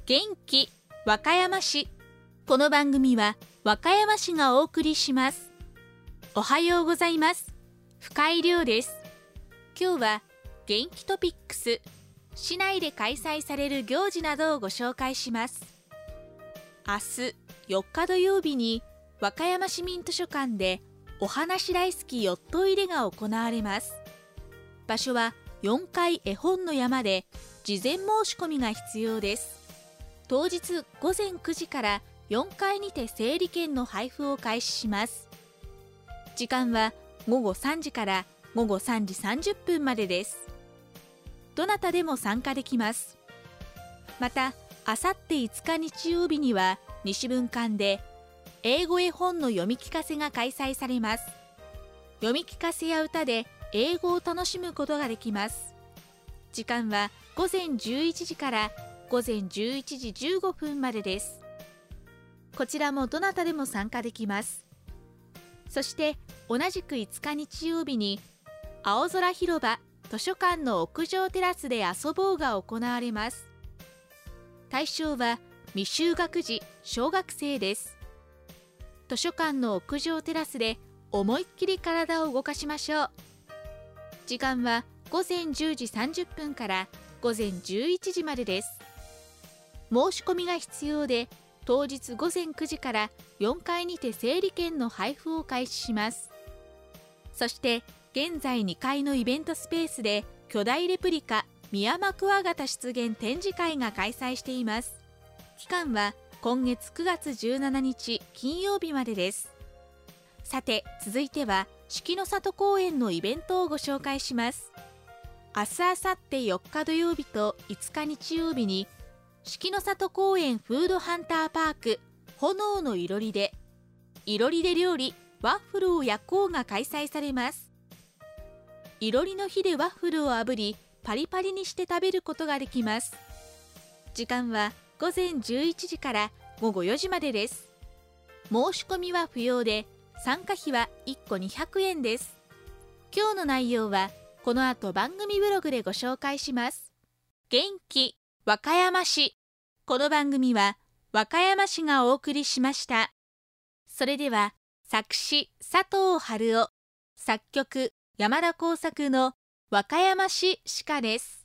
元気和歌山市。この番組は和歌山市がお送りします。おはようございます。深井亮です。今日は元気トピックス、市内で開催される行事などをご紹介します。明日4日土曜日に和歌山市民図書館でお話大好きヨット入れが行われます。場所は4階絵本の山で事前申し込みが必要です。当日午前9時から4階にて整理券の配布を開始します。時間は午後3時から午後3時30分までです。どなたでも参加できます。また、あさって5日日曜日には西文館で英語絵本の読み聞かせが開催されます。読み聞かせや歌で英語を楽しむことができます。時間は午前11時から午前11時15分までです。こちらもどなたでも参加できます。そして同じく5日日曜日に青空広場図書館の屋上テラスで遊ぼうが行われます。対象は未就学児、小学生です。図書館の屋上テラスで思いっきり体を動かしましょう。時間は午前10時30分から午前11時までです。申し込みが必要で、当日午前9時から4階にて整理券の配布を開始します。そして現在2階のイベントスペースで巨大レプリカミヤマクワガタ出現展示会が開催しています。期間は今月9月17日金曜日までです。さて、続いては四季の里公園のイベントをご紹介します。明日、あさって4日土曜日と5日日曜日に四季の里公園フードハンターパーク炎のいろりで料理ワッフルを焼こうが開催されます。いろりの火でワッフルを炙りパリパリにして食べることができます。時間は午前11時から午後4時までです。申し込みは不要で、参加費は1個200円です。今日の内容はこの後番組ブログでご紹介します。元気和歌山市。この番組は和歌山市がお送りしました。それでは作詞佐藤春夫、作曲山田耕作の和歌山市詩歌です。